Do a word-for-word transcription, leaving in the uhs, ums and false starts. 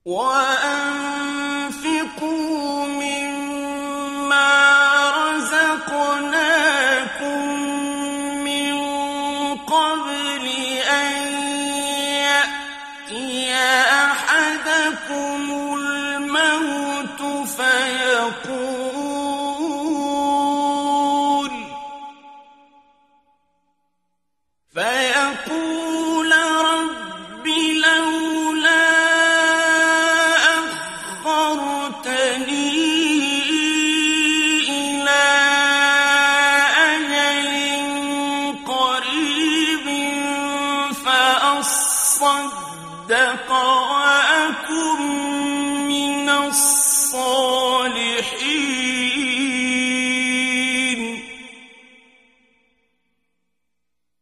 وَأَنفِقُوا مِمَّا رَزَقْنَاكُم مِّن قَبْلِ أَن يَأْتِيَ أَحَدَكُمُ الْمَوْتُ فَيَقُولَ فَيَقُولَ رَبِّ لَوْلَا أَخَّرْتَنِي إِلَىٰ أَجَلٍ قَرِيبٍ فَأَصَّدَّقَ وَأَكُن مِّنَ الصَّالِحِينَ